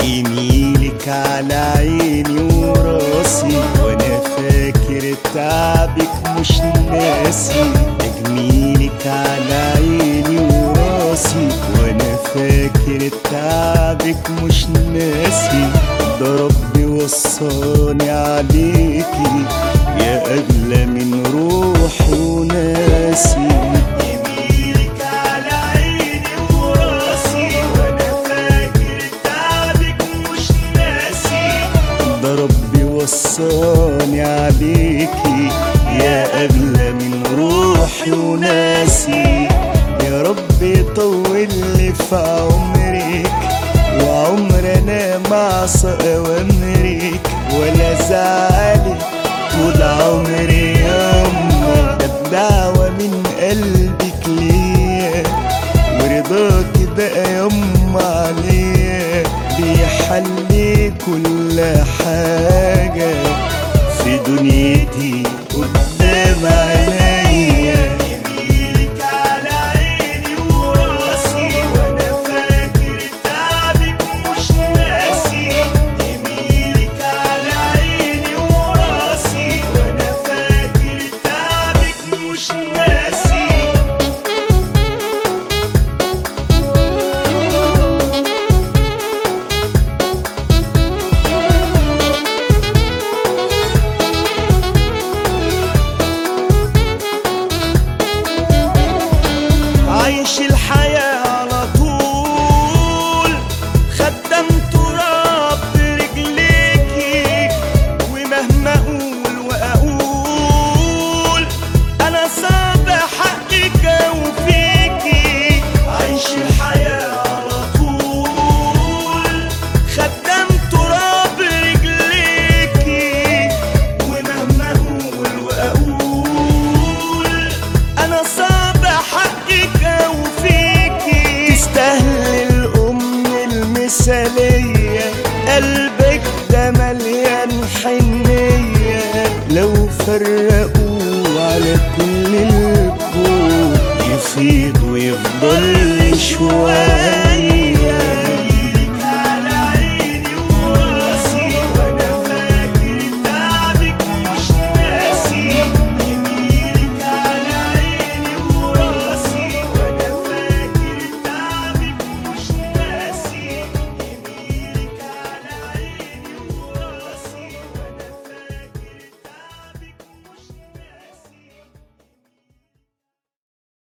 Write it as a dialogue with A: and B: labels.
A: يميلك على عيني وراسي، وانا فاكر تعبك مش ناسي. تجميلك على عيني وراسي، وانا فاكر تعبك مش ناسي. ده ربي وصاني عليكي يا اغلى من روحي وناسي. يميلك على عيني وراسي، وانا فاكر تعبك مش ناسي. ده ربي وصاني عليكي يا اغلى من روحي وناسي. يا رب يطول لي في عمرك، وعمرنا ما عصى اوامرك ولا زعلك طول عمري ياما. ده بدعوة من قلبك ليا، ورضاكي بقى ياما عليا. بيحلي كل حاجة في دنيتي قدام عينيا. يميلك على عيني وراسي، وانا فاكر تعبك مش ناسي. يميلك على عيني وراسي، وانا فاكر تعبك مش ناسي. عايش الحياة على طول خدام تراب برجليكي، ومهما اقول واقول انا صعب حقك وفيكي. عايش الحياة على طول خدام تراب برجليكي، ومهما اقول واقول انا صعب حقك وفيكي. تستاهل الأم المثالية، قلبك ده مليان حنية. لو فرقوا على كل الكون يفيض ويفضل شوية.